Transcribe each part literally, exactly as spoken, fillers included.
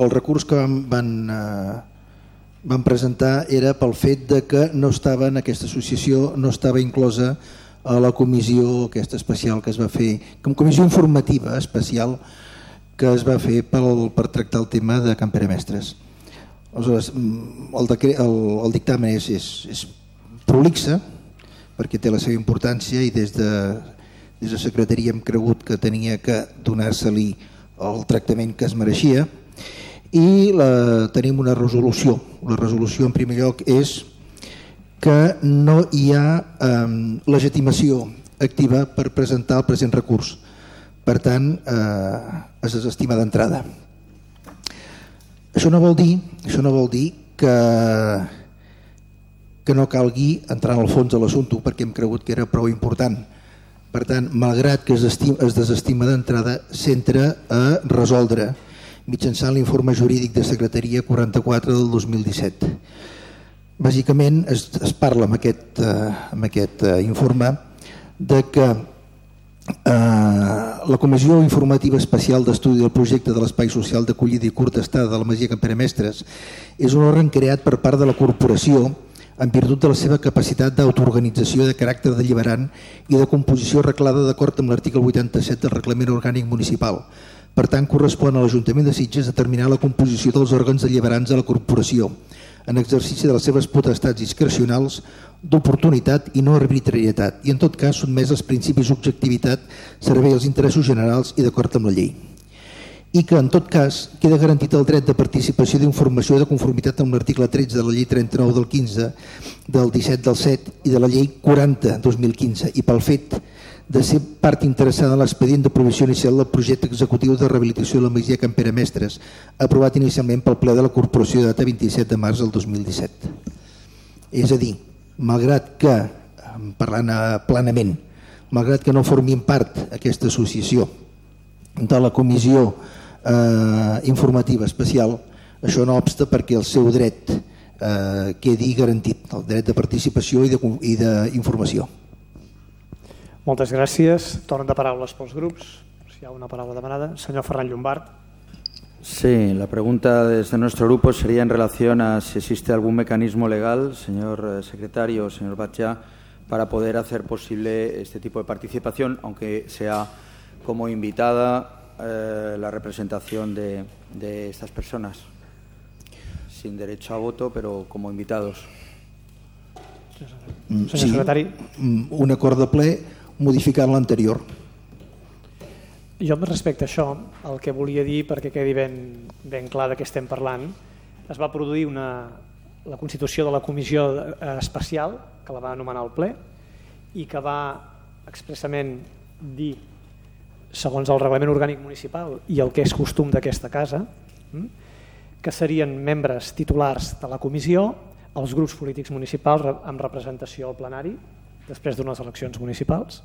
el recurs que van, van, eh, van presentar era pel fet de que no estava en aquesta associació, no estava inclosa a la comissió aquesta especial que es va fer, com comissió informativa especial que es va fer pel, per tractar el tema de Can Pere Mestres. Aleshores, el, decret, el, el dictamen és, és, és prolixa perquè té la seva importància i des de, des de secretaria hem cregut que tenia que donar-se-li el tractament que es mereixia i la, tenim una resolució. La resolució en primer lloc és que no hi ha eh, legitimació activa per presentar el present recurs. Per tant, eh, es desestima d'entrada. Això no vol dir, això no vol dir que, que no calgui entrar en el fons de l'assumpte perquè hem cregut que era prou important. Per tant, malgrat que es, estima, es desestima d'entrada, s'entra a resoldre mitjançant l'informe jurídic de secretaria quaranta-quatre del dos mil disset. Bàsicament es, es parla amb aquest, eh, amb aquest eh, informe de que Uh, la Comissió Informativa Especial d'Estudi del Projecte de l'Espai Social d'Acollida i Curta Estada de la Masia Can Pere Mestres és un òrgan creat per part de la corporació en virtut de la seva capacitat d'autoorganització de caràcter deliberant i de composició arreglada d'acord amb l'article vuitanta-set del Reglament Orgànic Municipal. Per tant, correspon a l'Ajuntament de Sitges determinar la composició dels òrgans deliberants de la corporació en exercici de les seves potestats discrecionals d'oportunitat i no arbitrarietat i en tot cas sotmès als principis d'objectivitat, servei als interessos generals i d'acord amb la llei. I que en tot cas queda garantit el dret de participació d'informació de conformitat amb l'article tretze de la llei trenta-nou del quinze, del disset del set i de la llei quaranta dos mil quinze i pel fet de ser part interessada en l'expedient de provisió inicial del projecte executiu de rehabilitació de la Masia Can Pere Mestres, aprovat inicialment pel ple de la Corporació de data vint-i-set de març del dos mil disset. És a dir, malgrat que, parlant planament, malgrat que no formin part aquesta associació de la Comissió eh, Informativa Especial, això no obsta perquè el seu dret eh, quedi garantit, el dret de participació i d'informació. Moltes gràcies. Torn de paraules pels grups. Si hi ha una paraula demanada. Senyor Ferran Llombart. Sí, la pregunta desde nuestro grupo sería en relación a si existe algún mecanismo legal, señor secretario, señor Batllà, para poder hacer posible este tipo de participación, aunque sea como invitada eh, la representación de, de estas personas, sin derecho a voto, pero como invitados. Senyor secretari. Sí, un acord de ple modificant l'anterior. Jo respecte a això, el que volia dir, perquè quedi ben, ben clar de què estem parlant, es va produir una, la constitució de la comissió especial, que la va anomenar el ple, i que va expressament dir, segons el reglament orgànic municipal i el que és costum d'aquesta casa, que serien membres titulars de la comissió els grups polítics municipals amb representació al plenari, després d'unes eleccions municipals,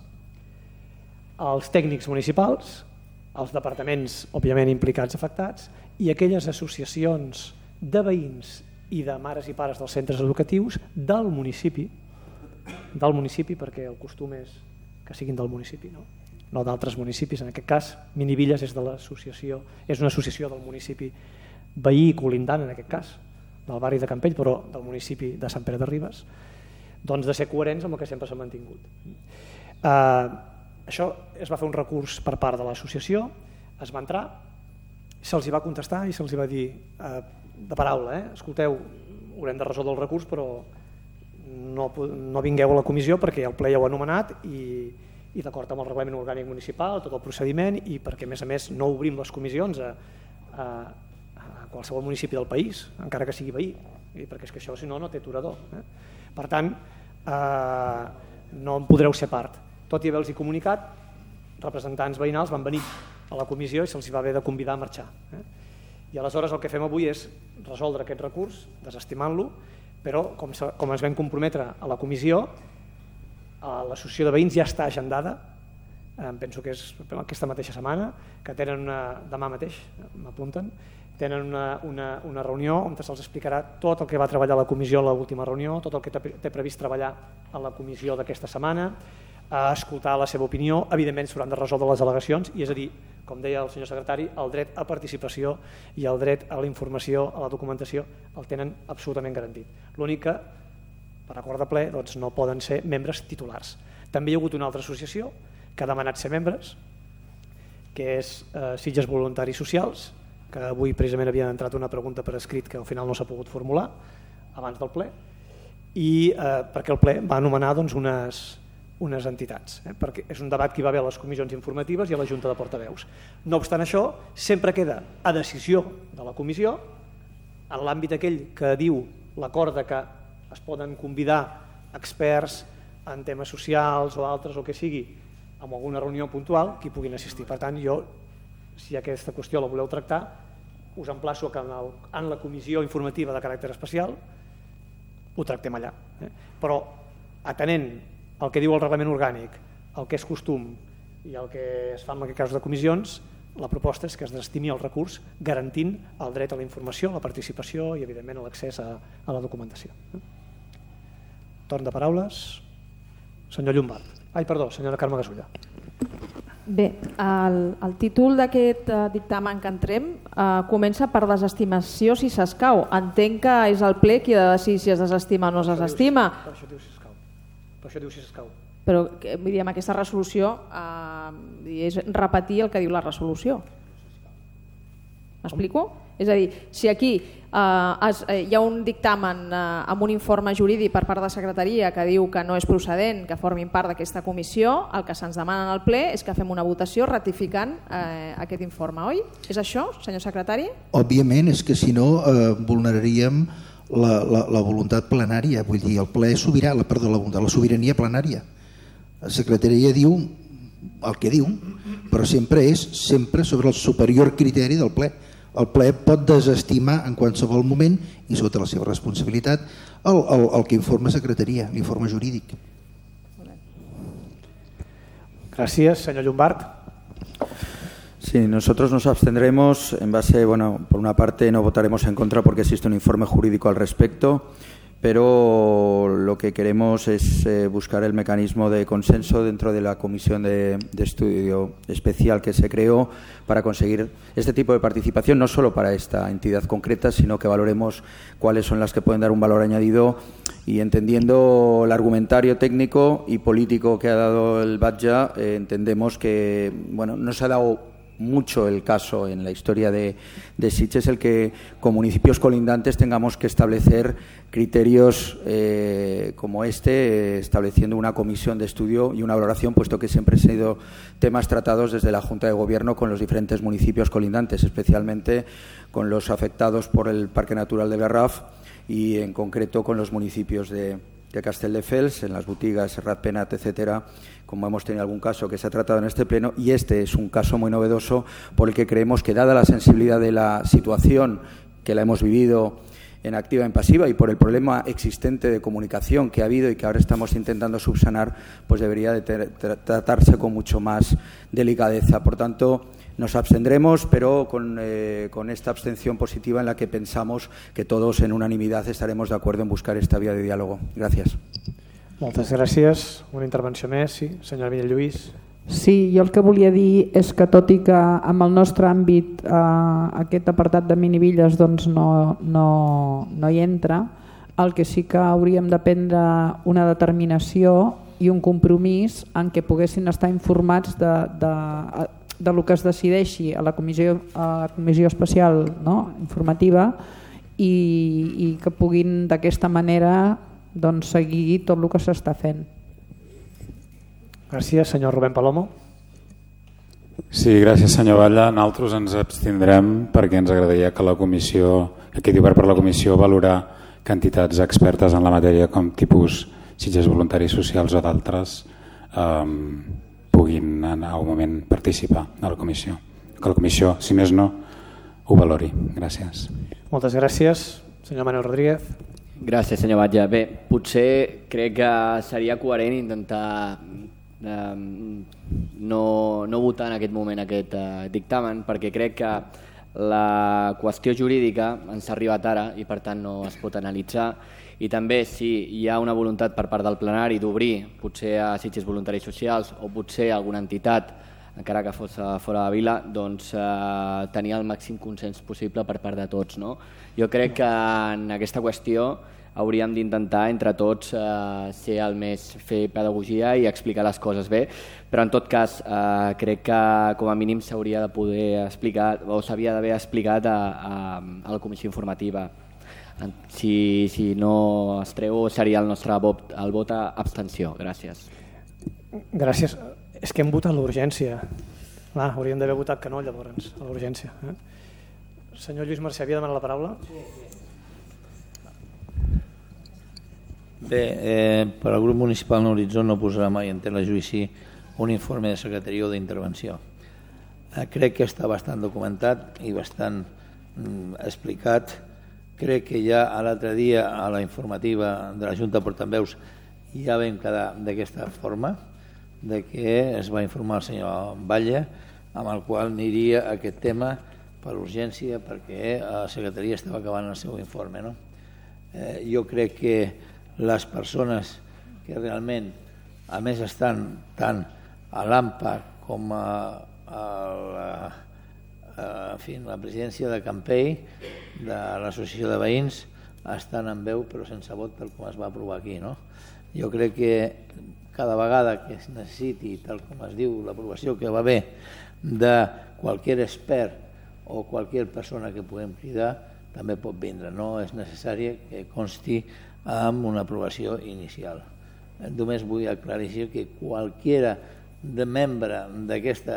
els tècnics municipals, els departaments òbviament implicats afectats i aquelles associacions de veïns i de mares i pares dels centres educatius del municipi, del municipi perquè el costum és que siguin del municipi, no, no d'altres municipis. En aquest cas, Minivilles és de l'associació, és una associació del municipi veí i colindant, en aquest cas, del barri de Campell, però del municipi de Sant Pere de Ribes, doncs de ser coherents amb el que sempre s'ha mantingut. Eh, això es va fer un recurs per part de l'associació, es va entrar, se'ls hi va contestar i se'ls hi va dir eh, de paraula, eh, escolteu, haurem de resoldre el recurs, però no, no vingueu a la comissió perquè el ple ja ho ha anomenat i, i d'acord amb el reglament orgànic municipal, tot el procediment, i perquè a més a més no obrim les comissions a, a, a qualsevol municipi del país, encara que sigui veí, perquè és que això si no no té aturador. Eh? Per tant, eh, no en podreu ser part. Tot i haver-los comunicat, representants veïnals van venir a la comissió i se'ls va haver de convidar a marxar. Eh? I aleshores el que fem avui és resoldre aquest recurs, desestimant-lo, però com, com ens vam comprometre a la comissió, l'associació de veïns ja està agendada, eh, penso que és aquesta mateixa setmana, que tenen una, demà mateix, m'apunten, tenen una, una, una reunió on se'ls explicarà tot el que va treballar la comissió a l'última reunió, tot el que té previst treballar a la comissió d'aquesta setmana, a escoltar la seva opinió, evidentment s'hauran de resoldre les al·legacions, i és a dir, com deia el senyor secretari, el dret a participació i el dret a la informació, a la documentació, el tenen absolutament garantit. L'únic que, per acord de ple, doncs no poden ser membres titulars. També hi ha hagut una altra associació que ha demanat ser membres, que és eh, Sitges Voluntaris Socials, que avui precisament havia entrat una pregunta per escrit que al final no s'ha pogut formular abans del ple, i eh, perquè el ple va anomenar doncs, unes, unes entitats, eh, perquè és un debat que hi va haver a les comissions informatives i a la Junta de Portaveus. No obstant això, sempre queda a decisió de la comissió, en l'àmbit aquell que diu l'acord de que es poden convidar experts en temes socials o altres o que sigui, amb alguna reunió puntual, que hi puguin assistir. Per tant, jo, si aquesta qüestió la voleu tractar, us emplaço que en, el, en la comissió informativa de caràcter especial ho tractem allà. Eh? Però, atenent el que diu el reglament orgànic, el que és costum i el que es fa en aquest cas de comissions, la proposta és que es destini el recurs garantint el dret a la informació, a la participació i, evidentment, a l'accés a, a la documentació. Eh? Torn de paraules. Senyor Llombart. Ai, perdó, senyora Carme Gasulla. Bé, el, el títol d'aquest uh, dictamen que entrem uh, comença per desestimació si s'escau. Entenc que és el ple qui ha de decidir si es desestima o no es desestima. Per això diu si s'escau. Per això diu si s'escau. Però vull dir, amb aquesta resolució uh, és repetir el que diu la resolució. M'explico? És a dir, si aquí uh, es, uh, hi ha un dictamen uh, amb un informe jurídic per part de secretaria que diu que no és procedent que formin part d'aquesta comissió, el que se'ns demana en el ple és que fem una votació ratificant uh, aquest informe, oi? És això, senyor secretari? Òbviament, és que si no eh, vulneraríem la, la, la voluntat plenària, vull dir, el ple sobirà, la, perdó, la, voluntat, la sobirania plenària. La secretaria diu el que diu, però sempre és sempre sobre el superior criteri del ple. El ple pot desestimar en qualsevol moment i sota la seva responsabilitat el, el, el que informa secretaria, l'informe jurídic. Gràcies, senyor Llombart. Sí, nosotros nos abstendremos en base, bueno, por una parte no votaremos en contra porque existe un informe jurídico al respecto, pero lo que queremos es eh, buscar el mecanismo de consenso dentro de la comisión de, de estudio especial que se creó para conseguir este tipo de participación, no solo para esta entidad concreta, sino que valoremos cuáles son las que pueden dar un valor añadido y entendiendo el argumentario técnico y político que ha dado el Batlle, eh, entendemos que bueno, no se ha dado mucho el caso en la historia de, de Sitges el que con municipios colindantes tengamos que establecer criterios eh, como este, eh, estableciendo una comisión de estudio y una valoración, puesto que siempre han sido temas tratados desde la Junta de Gobierno con los diferentes municipios colindantes, especialmente con los afectados por el Parque Natural de Garraf y en concreto con los municipios de, de Castelldefels, en las Botigas, Serrat Penat, etcétera, como hemos tenido algún caso que se ha tratado en este pleno, y este es un caso muy novedoso por el que creemos que, dada la sensibilidad de la situación que la hemos vivido en activa y en pasiva y por el problema existente de comunicación que ha habido y que ahora estamos intentando subsanar, pues debería de tra tratarse con mucho más delicadeza. Por tanto, nos abstendremos, pero con, eh, con esta abstención positiva en la que pensamos que todos en unanimidad estaremos de acuerdo en buscar esta vía de diálogo. Gràcies. Moltes gràcies. Una intervenció més, sí. Senyora Mireia Lluís. Sí, jo el que volia dir és que tot i que en el nostre àmbit eh, aquest apartat de minivilles doncs no, no, no hi entra, el que sí que hauríem de prendre una determinació i un compromís en què poguessin estar informats de, de, de lo que es decideixi a la comissió, a la comissió especial, no? Informativa, i, i que puguin d'aquesta manera doncs, seguir tot el que s'està fent. Gràcies, senyor Rubén Palomo. Sí, gràcies, senyor Batlle. Nosaltres ens abstindrem perquè ens agradaria que la comissió, que quedi obert per la comissió, valorar que entitats expertes en la matèria com tipus Sitges Voluntaris Socials o d'altres eh, puguin en un moment participar a la comissió. Que la comissió, si més no, ho valori. Gràcies. Moltes gràcies. Senyor Manuel Rodríguez. Gràcies, senyor Batlle. Bé, potser crec que seria coherent intentar eh, no, no votar en aquest moment aquest eh, dictamen, perquè crec que la qüestió jurídica ens ha arribat ara i per tant no es pot analitzar, i també si hi ha una voluntat per part del plenari d'obrir potser a Sitges Voluntaris Socials o potser a alguna entitat encara que fos fora de Vila, doncs, eh, tenir el màxim consens possible per part de tots. No? Jo crec que en aquesta qüestió hauríem d'intentar entre tots eh, ser el més, fer pedagogia i explicar les coses bé, però en tot cas eh, crec que com a mínim s'hauria de poder explicar o s'havia d'haver explicat a, a, a la comissió informativa. Si, si no es treu seria el nostre vot, el vot a abstenció. Gràcies. Gràcies. És que hem votat l'urgència. Clar, hauríem d'haver votat que no llavors, a l'urgència. Eh? Senyor Lluís Mercè, havia demanat la paraula? Sí, sí. Bé, eh, per al grup municipal en Horitzó no posarà mai en tela judici un informe de secretaria o d'intervenció. Eh, crec que està bastant documentat i bastant mm, explicat. Crec que ja l'altre dia a la informativa de la Junta de Portaveus ja vam quedar d'aquesta forma, de que es va informar el senyor Batlle, amb el qual aniria aquest tema per urgència perquè la secretaria estava acabant el seu informe. No? Eh, jo crec que les persones que realment, a més, estan tant a l'A M P A com a, a, la, a fi, la presidència de Campell, de l'Associació de Veïns, estan en veu però sense vot tal com es va aprovar aquí. No? Jo crec que cada vegada que es necessiti, tal com es diu, l'aprovació que va haver de qualsevol expert o qualsevol persona que puguem cridar, també pot vindre. No és necessari que consti amb una aprovació inicial. Només vull aclarir que qualsevol de membre d'aquesta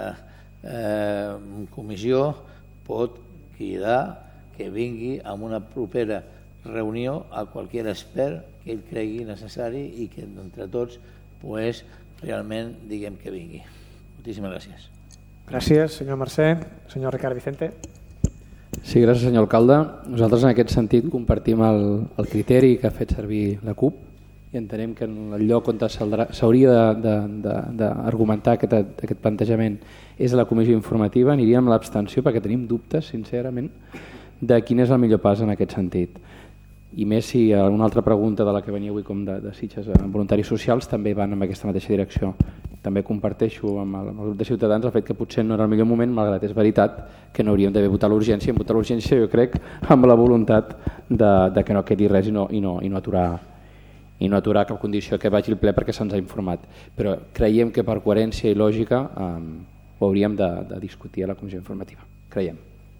eh, comissió pot cridar que vingui a una propera reunió a qualsevol expert que ell cregui necessari i que entre tots pues, realment diguem que vingui. Moltíssimes gràcies. Gràcies, senyor Mercè. Senyor Ricard Vicente. Sí, gràcies, senyor alcalde. Nosaltres en aquest sentit compartim el, el criteri que ha fet servir la CUP i entenem que en el lloc on s'hauria d'argumentar aquest, aquest plantejament és a la comissió informativa. Aniríem a l'abstenció perquè tenim dubtes, sincerament, de quin és el millor pas en aquest sentit. I més si una altra pregunta de la que venia avui com de, de Sitges voluntaris socials també van en aquesta mateixa direcció. També comparteixo amb el, amb el grup de Ciutadans el fet que potser no era el millor moment, malgrat és veritat que no hauríem d'haver votat l'urgència. En votar l'urgència jo crec amb la voluntat de, de que no quedi res i no, i no, i no aturar i no aturar cap condició que vagi el ple perquè se'ns ha informat. Però creiem que per coherència i lògica eh, ho hauríem de, de discutir a la comissió informativa. Creiem.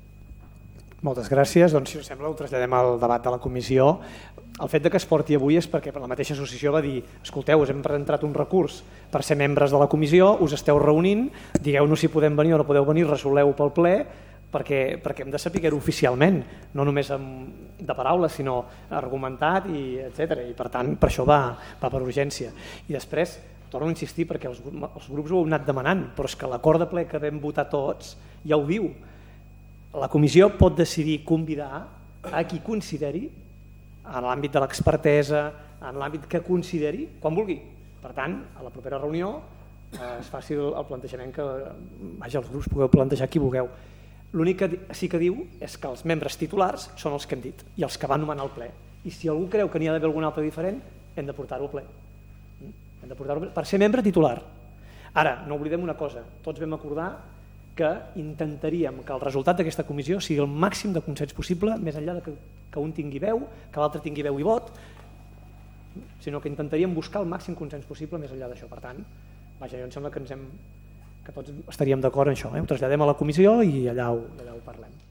Moltes gràcies. Doncs, si us sembla, ho traslladem al debat de la comissió. El fet de que es porti avui és perquè la mateixa associació va dir escolteu, us hem presentat un recurs per ser membres de la comissió, us esteu reunint, digueu-nos si podem venir o no podeu venir, resoleu pel ple, perquè, perquè hem de saber-ho oficialment, no només amb, de paraules, sinó argumentat, i etcètera. I per tant, per això va, va per urgència. I després, torno a insistir, perquè els, els grups ho heu anat demanant, però és que l'acord de ple que vam votar tots ja ho diu. La comissió pot decidir convidar a qui consideri, en l'àmbit de l'expertesa, en l'àmbit que consideri, quan vulgui. Per tant, a la propera reunió eh, es faci el plantejament que vaja, els grups pugueu plantejar qui vulgueu. L'únic que sí que diu és que els membres titulars són els que hem dit i els que van nomenar el ple. I si algú creu que n'hi ha d'haver algun altre diferent, hem de portar-ho al ple. Hem de portar-ho al ple per ser membre titular. Ara, no oblidem una cosa, tots vam acordar que intentaríem que el resultat d'aquesta comissió sigui el màxim de consens possible, més enllà de que, que un tingui veu, que l'altre tingui veu i vot, sinó que intentaríem buscar el màxim consens possible més enllà d'això. Per tant, vaja, jo em sembla que, ens hem, que tots estaríem d'acord en això. Eh? Ho traslladem a la comissió i allà ho, allà ho parlem.